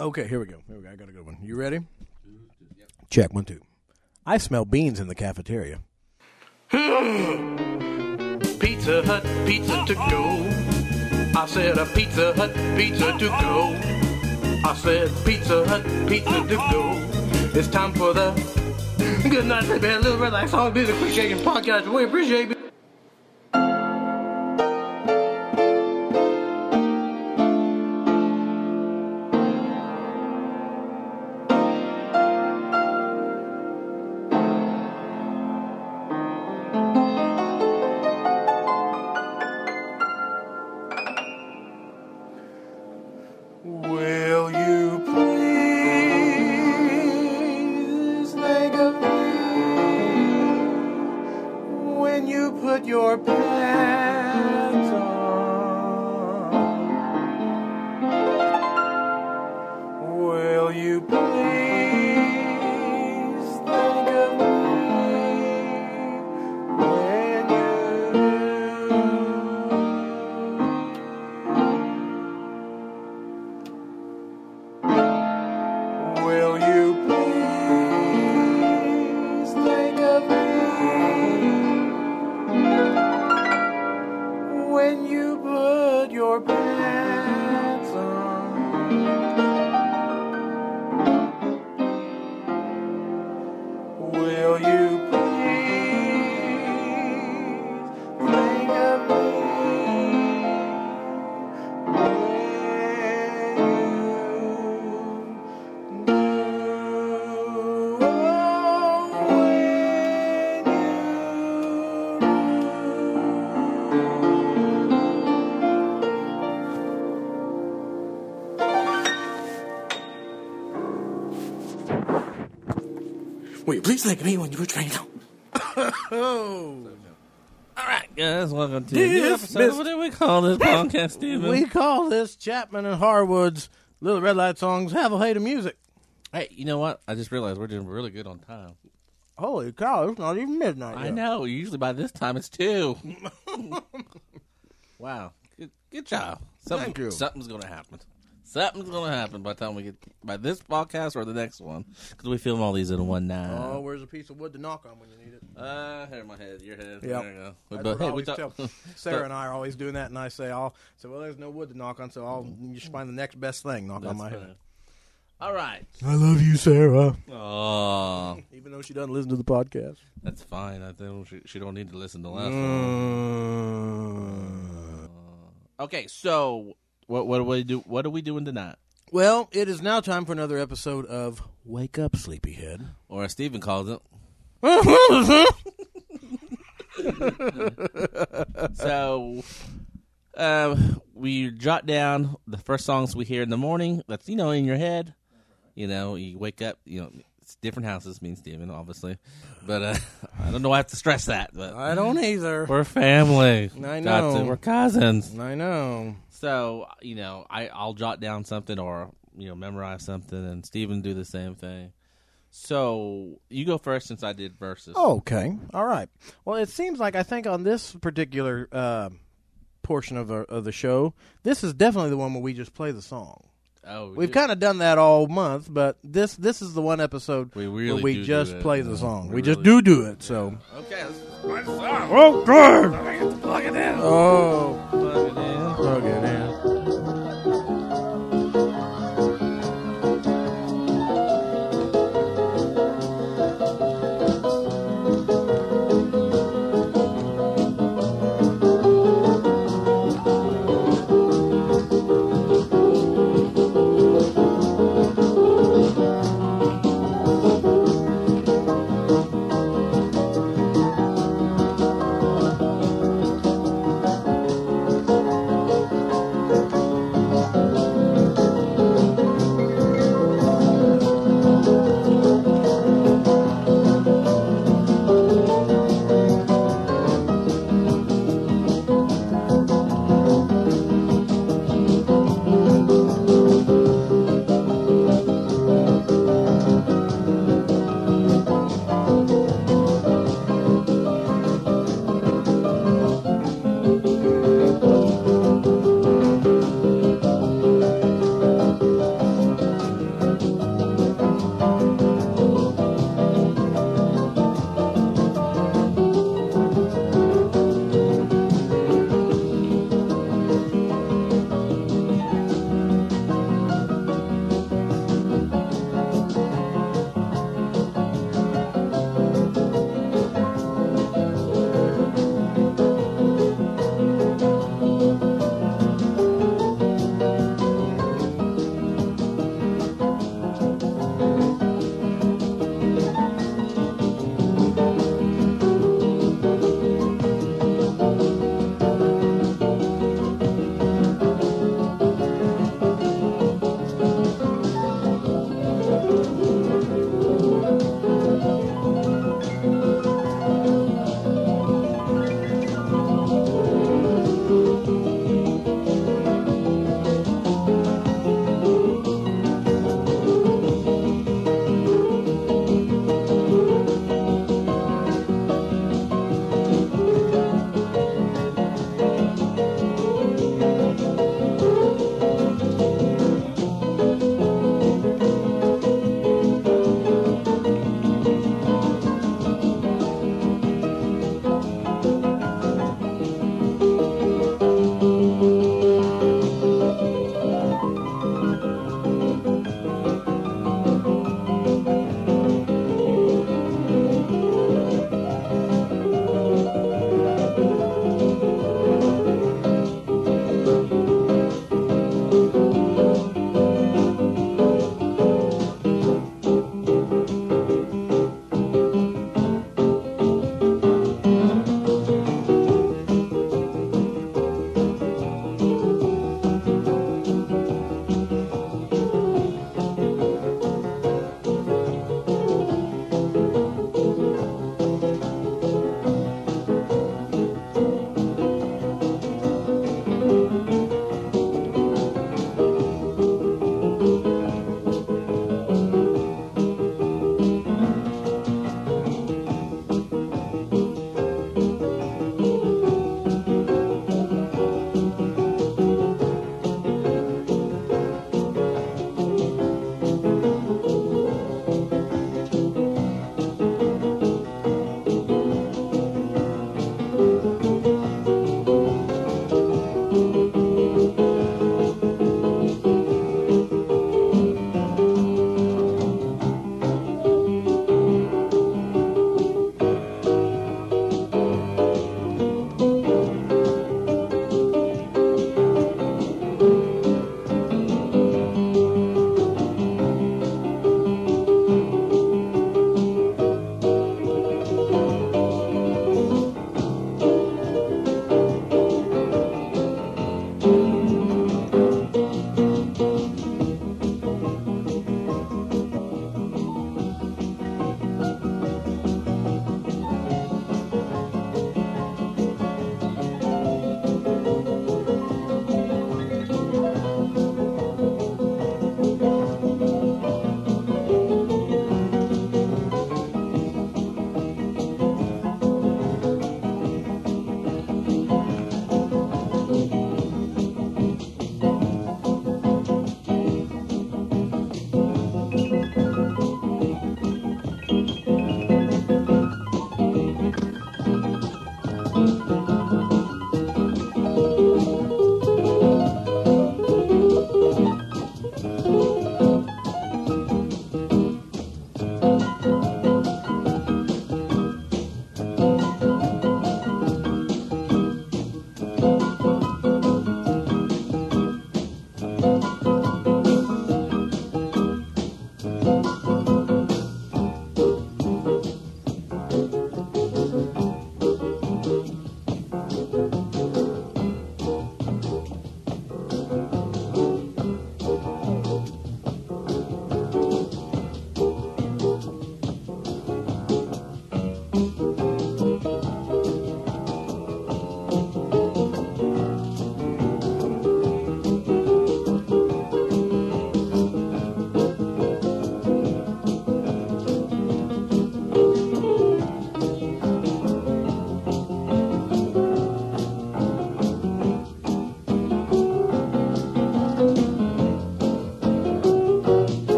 Okay, here we go. I got a good one. You ready? Yep. Check, 1, 2. I smell beans in the cafeteria. Pizza Hut, pizza to go. I said a Pizza Hut, pizza to go. I said Pizza Hut, pizza to go. It's time for the Good Night, Baby, a little Red Light Song Music Appreciation Podcast. We appreciate it. Will you please think of me when you put your pants on? Will you please think of me when you Will you please think of me when you put your pants on? Will you please think of me Will you please think of me when you put your pants on? Oh. All right, guys, welcome to a This new episode. What do we call this podcast, Steven? We call this Chapman and Harwood's Little Red Light Songs Have a Hate of Music. Hey, you know what? I just realized we're doing really good on time. Holy cow, it's not even midnight I yet. know. Usually by this time it's 2. Wow. Good job. Thank you. Something's going to happen. Something's going to happen by the time we get by this podcast or the next one, because we film all these in one night. Oh, where's a piece of wood to knock on when you need it? Here, my head, your head. Yep. There you go. That's But, what I hey, always we tell. Sarah and I are always doing that, and I say, well, there's no wood to knock on, so I'll just find the next best thing, knock on my head. All right. I love you, Sarah. Oh, Even though she doesn't listen to the podcast. that's fine. I think she don't need to listen to the Mm. last one. Okay, so what do we do? What are we doing tonight? Well, it is now time for another episode of Wake Up, Sleepyhead. Or as Steven calls it. So, we jot down the first songs we hear in the morning. That's, in your head. You wake up, it's different houses, me and Steven, obviously. But I don't know why I have to stress that. But I don't either. we're family. I know. We're cousins. I know. So, I'll jot down something or, memorize something, and Steven do the same thing. So, you go first since I did verses. Okay. All right. Well, it seems like I think on this particular portion of the show, this is definitely the one where we just play the song. Oh, We've kind of done that all month, but this is the one episode We really where we do just that. play the song. We We just really do it, so. Okay, let's play the song. Oh, good! Plug it in. Oh, Plug it in. plug it in.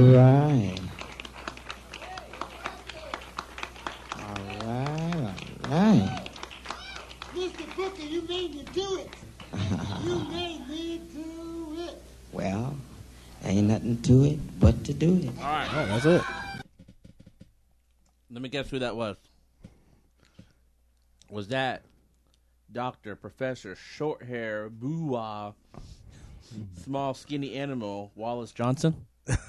right. All right. Mr. Booker, you made me do it. You made me do it. Well, ain't nothing to it but to do it. All right. Oh, that's it. Let me guess who that was. Was that Dr. Professor Short Hair Boo-Wah Small Skinny Animal Wallace Johnson?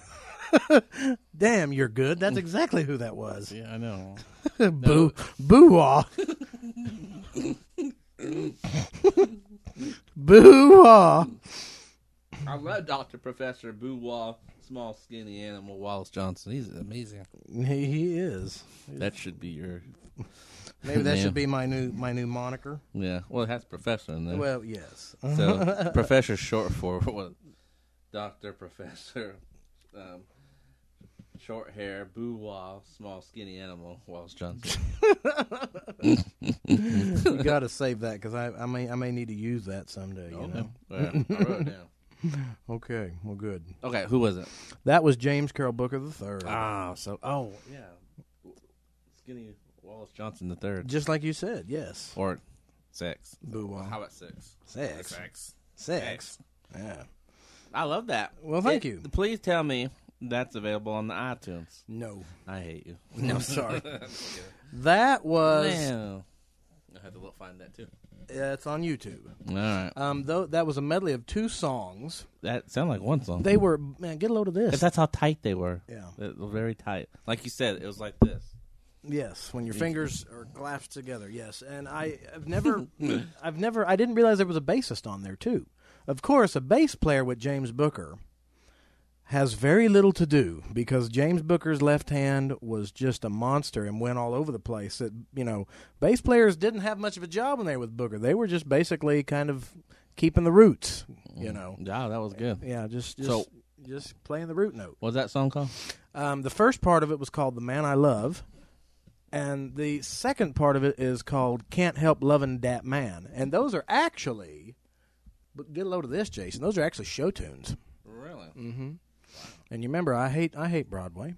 Damn, you're good. That's exactly who that was. Yeah, I know. Boo-wah. Boo-wah. I love Dr. Professor Boo-Wah Small Skinny Animal Wallace Johnson. He's amazing. He is. That should be your... Maybe that Yeah. should be my new moniker. Yeah, well, it has Professor in there. Well, yes. So, Professor short for what? Dr. Professor Short Hair Boo-Wah Small Skinny Animal Wallace Johnson. You got to save that because I may need to use that someday. You know. All right, I wrote it down. Okay. Well, good. Okay, who was it? That was James Carroll Booker III. Yeah. Skinny Wallace Johnson the third. Just like you said. Yes. Or sex. Boo-wah. How about six? Sex. Sex. Yeah. I love that. Well, thank you. Please tell me that's available on the iTunes. No. I hate you. No, sorry. That was. Man. I had to find that too. It's on YouTube. All right. Though that was a medley of 2 songs. That sounded like one song. They were, man, get a load of this. That's how tight they were. Yeah. They were very tight. Like you said, it was like this. Yes, when your fingers are clasped together. Yes, and I've never, I didn't realize there was a bassist on there too. Of course, a bass player with James Booker has very little to do because James Booker's left hand was just a monster and went all over the place. That, you know, bass players didn't have much of a job when they were with Booker. They were just basically kind of keeping the roots. You know. Yeah, that was good. Yeah, just playing the root note. What's that song called? The first part of it was called "The Man I Love." And the second part of it is called Can't Help Lovin' Dat Man. And those are actually, but get a load of this, Jason, those are actually show tunes. Really? Mm-hmm. And you remember, I hate Broadway.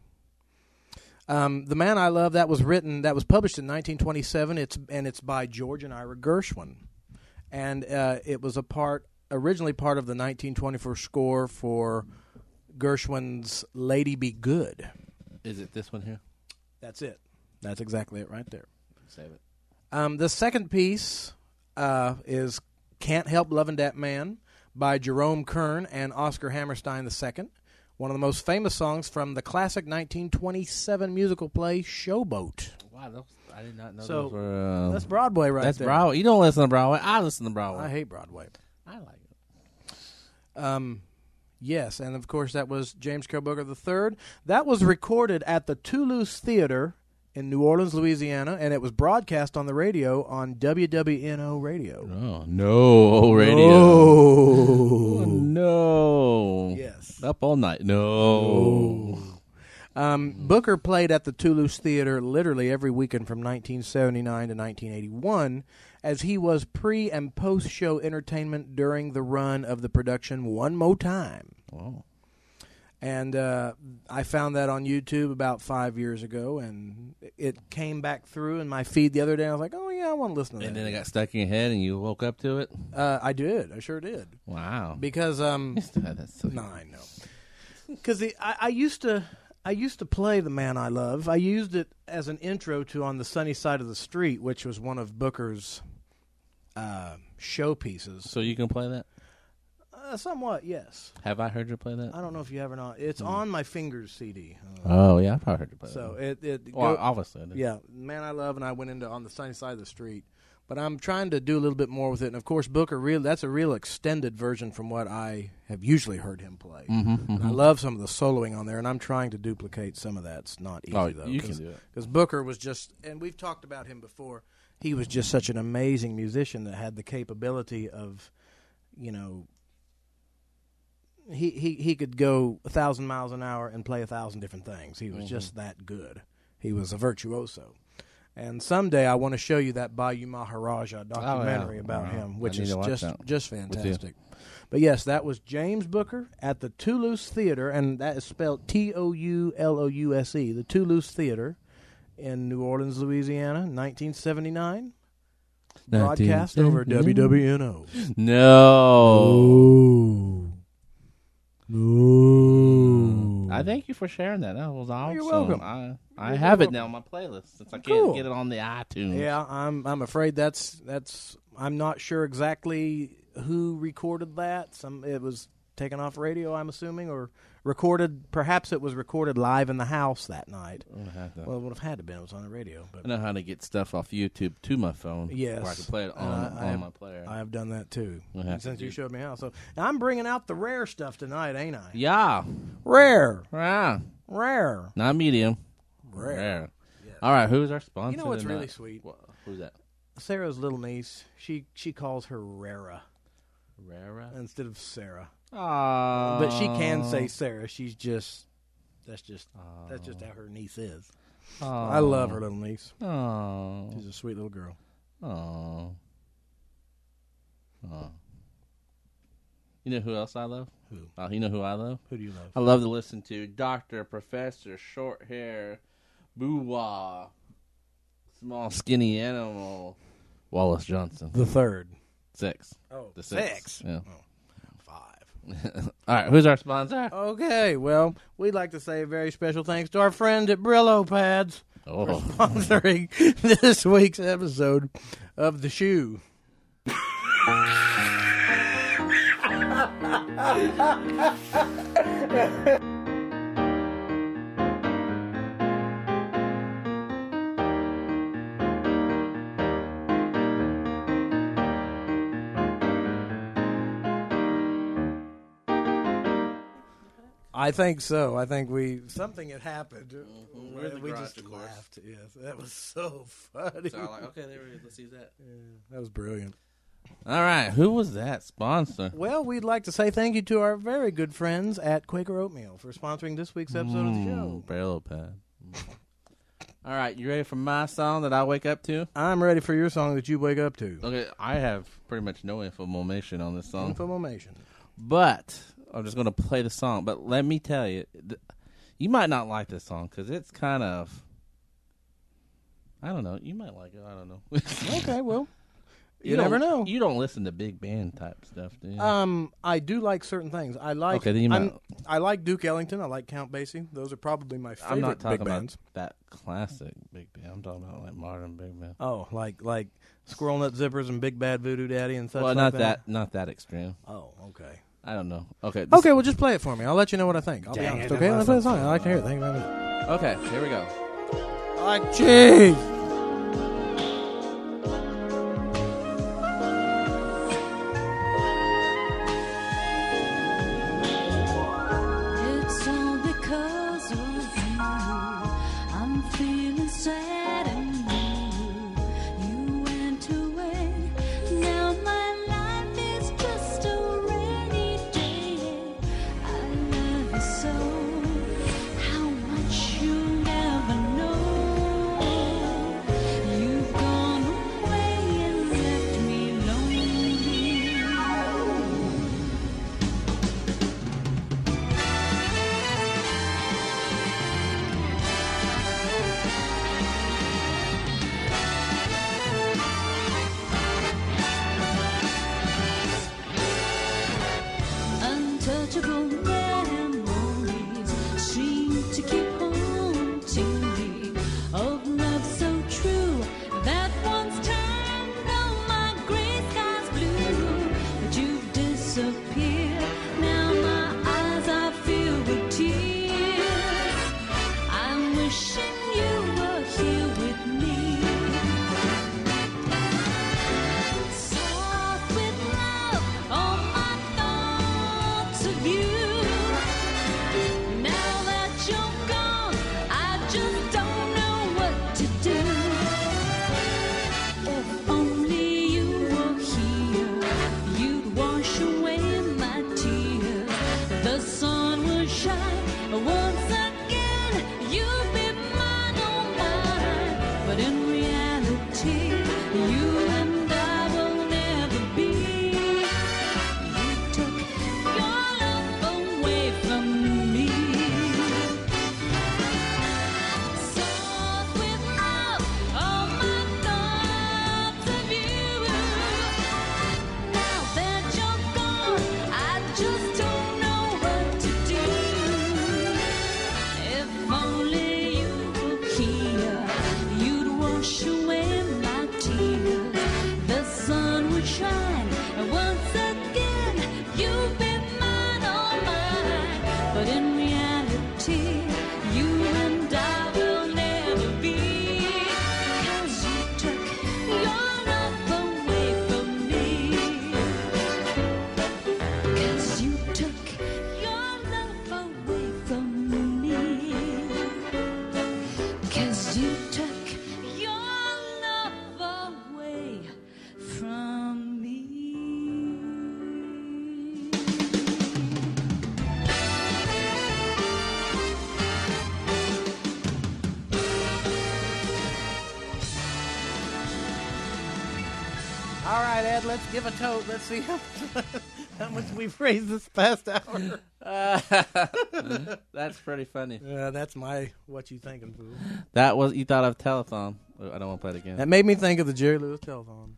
The Man I Love, that was published in 1927. It's by George and Ira Gershwin. And it was originally part of the 1924 score for Gershwin's Lady Be Good. Is it this one here? That's it. That's exactly it right there. Save it. The second piece is Can't Help Lovin' Dat Man by Jerome Kern and Oscar Hammerstein II, one of the most famous songs from the classic 1927 musical play Showboat. Wow, I did not know So, those were... that's Broadway right that's there. Broadway. You don't listen to Broadway. I listen to Broadway. I hate Broadway. I like it. Yes, and of course that was James Carroll Booker III. That was recorded at the Toulouse Theater in New Orleans, Louisiana, and it was broadcast on the radio on WWNO radio. Oh, no radio. Oh, no. Yes. Up all night. No. Booker played at the Toulouse Theater literally every weekend from 1979 to 1981, as he was pre- and post-show entertainment during the run of the production One More Time. Oh. And I found that on YouTube about 5 years ago, and it came back through in my feed the other day. I was like, oh, yeah, I want to listen to that. And then it got stuck in your head and you woke up to it? I did. I sure did. Wow. Because, That's so no, I know. Because I used to play The Man I Love. I used it as an intro to On the Sunny Side of the Street, which was one of Booker's showpieces. So you can play that? Somewhat, yes. Have I heard you play that? I don't know if you have or not. It's on my Fingers CD. Oh, yeah, I've probably heard you play So that. Well, obviously. I did. yeah, Man I Love, and I went into On the Sunny Side of the Street. But I'm trying to do a little bit more with it. And, of course, Booker, that's a real extended version from what I have usually heard him play. And I love some of the soloing on there, and I'm trying to duplicate some of that. It's not easy, though. You can do it. Because Booker was just, and we've talked about him before, he was just such an amazing musician that had the capability of, you know, he could go 1,000 miles an hour and play 1,000 different things. He was just that good. He was a virtuoso. And someday I want to show you that Bayou Maharaja documentary about him, which is just fantastic. But yes, that was James Booker at the Toulouse Theater, and that is spelled Toulouse, the Toulouse Theater in New Orleans, Louisiana, 1979. Broadcast over WWNO. No. Ooh. I thank you for sharing that. That was awesome. You're welcome. I have it now on my playlist since I can't get it on the iTunes. Yeah, I'm afraid that's I'm not sure exactly who recorded that. It was taken off radio, I'm assuming, or recorded. Perhaps it was recorded live in the house that night. Well, it would have had to be. It was on the radio. But I know how to get stuff off YouTube to my phone. Yes, where I can play it on my player. I have done that too since you showed me how. So now I'm bringing out the rare stuff tonight, ain't I? Yeah, Rare. yeah, Rare. not medium. Rare. Yes. All right, who's our sponsor? You know what's tonight? really sweet? Who's that? Sarah's little niece. She calls her Rara Rara. instead of Sarah. Aww. But she can say Sarah. She's just that's just how her niece is. Aww. I love her little niece. Aww. She's a sweet little girl. Aww. Aww. You know who else I love? Who? You know who I love? Who do you love? I love to listen to Dr. Professor Short Hair Boo-Wah Small Skinny Animal Wallace Johnson. The third. 6. Oh, The 6. Yeah. Oh, 5. All right, who's our sponsor? Okay, well, we'd like to say a very special thanks to our friend at Brillo Pads for sponsoring this week's episode of The Shoe. I think so. I think something had happened. We're in the We garage, just of course. laughed. Yes, that was so funny. So I'm like, okay, there we go. Let's use that. That was brilliant. All right, who was that sponsor? Well, we'd like to say thank you to our very good friends at Quaker Oatmeal for sponsoring this week's episode of the show. Barrel pad. All right, you ready for my song that I wake up to? I'm ready for your song that you wake up to. Okay, I have pretty much no information on this song. Information. But I'm just going to play the song. But let me tell you, you might not like this song because it's kind of, I don't know. You might like it. I don't know. Okay, well, you never know. You don't listen to big band type stuff, do you? I do like certain things. I like. Okay, then you might. I like Duke Ellington. I like Count Basie. Those are probably my favorite I'm not talking big about bands. that classic big band. I'm talking about like modern big band. Oh, like Squirrel Nut Zippers and Big Bad Voodoo Daddy and such. Well, like not that extreme. Oh, okay. I don't know. Okay. Okay, well, just play it for me. I'll let you know what I think. I'll be Dang honest. it, Okay, that let's play the song. I like to hear it. Thank you very much. Okay, here we go. I like cheese. It's all because of you. I'm feeling sad and blue. You went away. Now my life is just a rainy day. I love you so. How much you never know. You've gone away and left me lonely. Untouchable memories seem to keep haunting me of love so true that once turned all my gray skies blue. But you've disappeared. Now my eyes are filled with tears. I'm wishing you were here with me. Soft with love, all my thoughts of you. Now that you're gone, I just don't know what to do. If only you were here, you'd wash away my let's give a tote. Let's see how much we've raised this past hour. That's pretty funny. That's my what you thinking, fool. That was you thought of telethon. I don't want to play it again. That made me think of the Jerry Lewis telethon.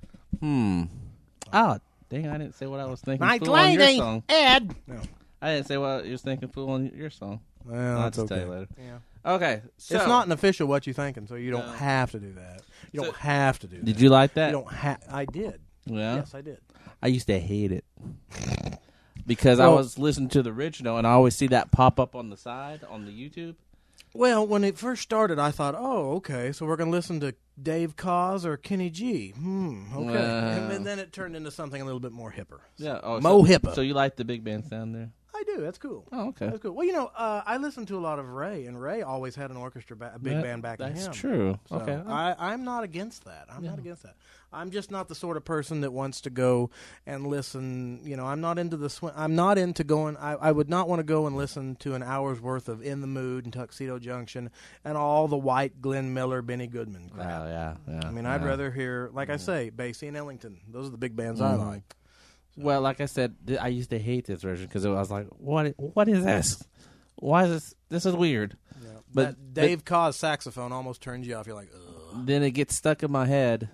Oh, dang! I didn't say what I was thinking. My fool, on your lady, song. Ed. No. I didn't say what you was thinking. Fool on your song. Well, I'll that's just okay. tell you later. Yeah. Okay, so It's not an official what you thinking, so you don't No. have to do that. You So- don't have to do that. Did you like that? You don't I did. Yeah. Yes, I did. I used to hate it because I Well- was listening to the original, and I always see that pop up on the side on the YouTube. Well, when it first started, I thought, oh, okay, so we're going to listen to Dave Koz or Kenny G. Okay. And then it turned into something a little bit more hipper. Yeah, oh, Mo so, hipper. So you like the big band sound there? I do. That's cool. Oh, okay. That's cool. Well, I listened to a lot of Ray, and Ray always had an orchestra, a big band back to him. That's true. So Okay. I'm not against that. I'm not against that. I'm just not the sort of person that wants to go and listen. I'm not into the I'm not into going. I would not want to go and listen to an hour's worth of In the Mood and Tuxedo Junction and all the white Glenn Miller, Benny Goodman Oh, crap. yeah. I mean, I'd rather hear, like I say, Basie and Ellington. Those are the big bands I like. Well, like I said, I used to hate this version because I was like, "What is this? Why is this? This is weird." Yeah. But- That Dave Koz saxophone almost turns you off. You're like, ugh. Then it gets stuck in my head,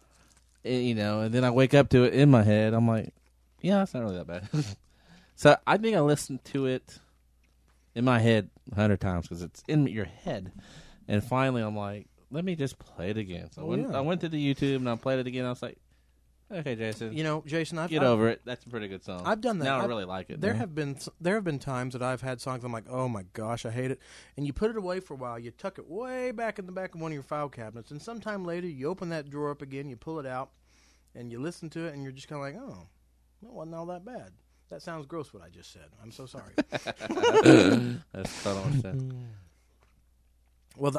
and then I wake up to it in my head. I'm like, "Yeah, it's not really that bad." So I think I listened to it in my head 100 times because it's in your head. And finally, I'm like, "Let me just play it again." So I went to the YouTube and I played it again. I was like, "Okay, Jason, Jason, get over it. That's a pretty good song." I've done that. Now I really like it. There though. have been times that I've had songs I'm like, oh my gosh, I hate it, and you put it away for a while. You tuck it way back in the back of one of your file cabinets, and sometime later you open that drawer up again, you pull it out, and you listen to it, and you're just kind of like, oh, it wasn't all that bad. That sounds gross. What I just said. I'm so sorry. That's total understand. Well,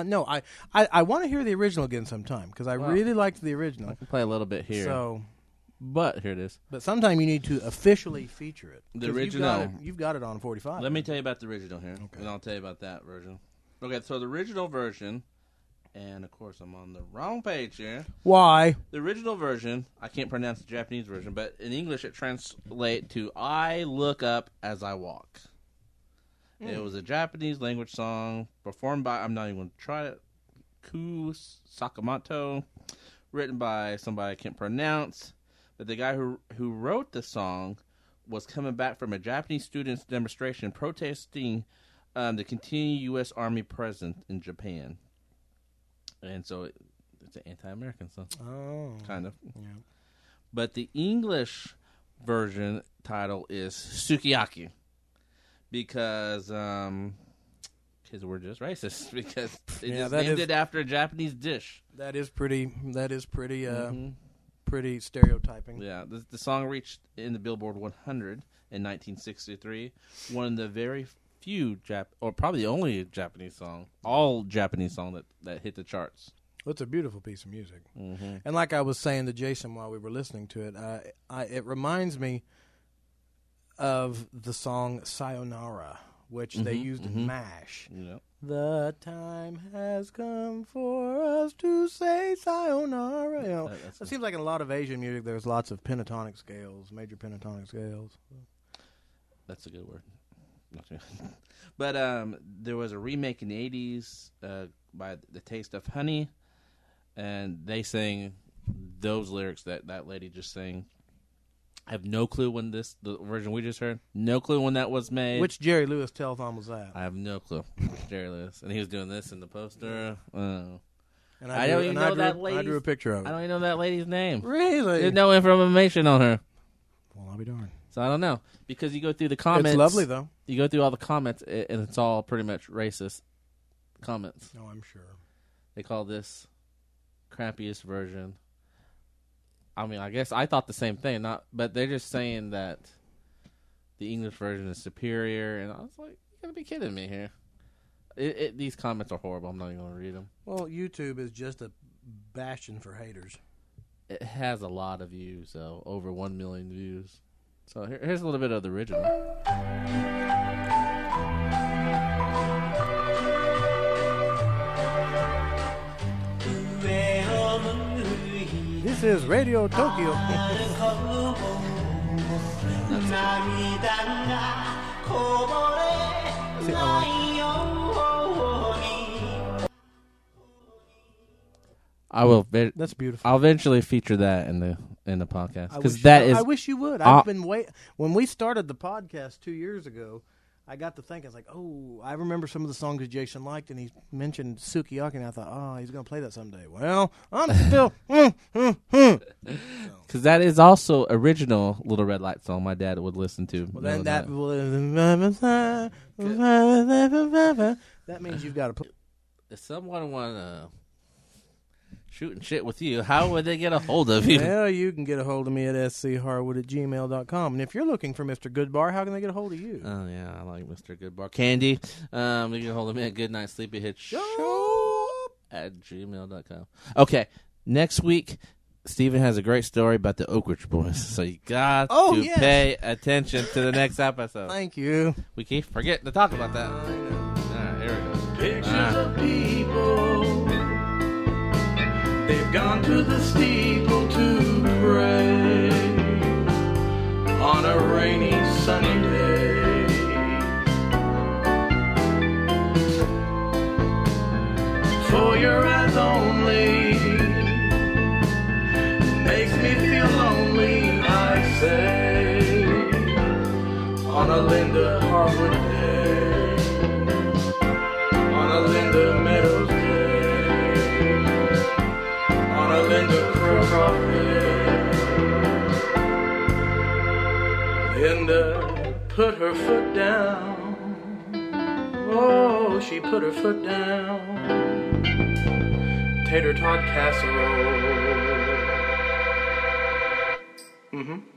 I want to hear the original again sometime because I really liked the I original. can play a little bit here. So, But here it is. but sometime you need to officially feature it. The 'Cause original. You've got it on 45. Let me tell you about the original here, and I'll tell you about that version. Okay, so the original version, and of course I'm on the wrong page here. Why? The original version, I can't pronounce the Japanese version, but in English it translates to "I look up as I walk." It was a Japanese language song performed by, I'm not even going to try it, Ku Sakamoto, written by somebody I can't pronounce. But the guy who wrote the song was coming back from a Japanese students' demonstration protesting the continued U.S. Army presence in Japan. And so it's an anti-American song, kind of. Yeah. But the English version title is Sukiyaki. Because we're just racist. Because they just named it after a Japanese dish. That is pretty. Pretty stereotyping. Yeah, the song reached in the Billboard 100 in 1963. One of the very few or probably the only Japanese song, all Japanese song that hit the charts. Well, it's a beautiful piece of music. Mm-hmm. And like I was saying to Jason while we were listening to it, it reminds me of the song Sayonara, which they used in MASH. Yeah. The time has come for us to say sayonara. It seems like in a lot of Asian music there's lots of pentatonic scales, major pentatonic scales. That's a good word. But there was a remake in the 80s by The Taste of Honey, and they sang those lyrics that lady just sang. I have no clue when the version we just heard, no clue when that was made. Which Jerry Lewis telethon was that? I have no clue. Jerry Lewis. And he was doing this in the poster. And I don't even know that lady. I drew a picture of it. I don't even know that lady's name. Really? There's no information on her. Well, I'll be darned. So I don't know. Because you go through the comments. It's lovely, though. You go through all the comments, and it's all pretty much racist comments. No, I'm sure. They call this crappiest version. I mean, I guess I thought the same thing, but they're just saying that the English version is superior, and I was like, "You gotta be kidding me here." These comments are horrible. I'm not even gonna read them. Well, YouTube is just a bastion for haters. It has a lot of views, though, over 1 million views. So here's a little bit of the original. This is Radio Tokyo. I will. That's beautiful. I'll eventually feature that in the podcast I because wish- that is. I wish you would. I've been when we started the podcast 2 years ago. I got to thinking, I was like, oh, I remember some of the songs that Jason liked, and he mentioned Sukiyaki, and I thought, oh, he's going to play that someday. Well, I'm still, Because that is also original Little Red Light song my dad would listen to. Well, then that means you've got to put. If someone want to shoot and shit with you, how would they get a hold of you? Well, you can get a hold of me at scharwood@gmail.com. And if you're looking for Mr. Goodbar, how can they get a hold of you? Oh, yeah, I like Mr. Goodbar. Candy, you can get a hold of me at goodnightsleepyhead@gmail.com. Okay, next week, Steven has a great story about the Oak Ridge Boys, so you got to pay attention to the next episode. Thank you. We keep forgetting to talk about that. All right, here we go. Pictures of people, they've gone to the steeple to pray on a rainy sunny day. For your eyes only makes me feel lonely, I say, on a Linda Harwood day, on a Linda Meadows day, on a Linda Crowcroft day. Linda put her foot down, oh, she put her foot down, tater tot casserole. Mm-hmm.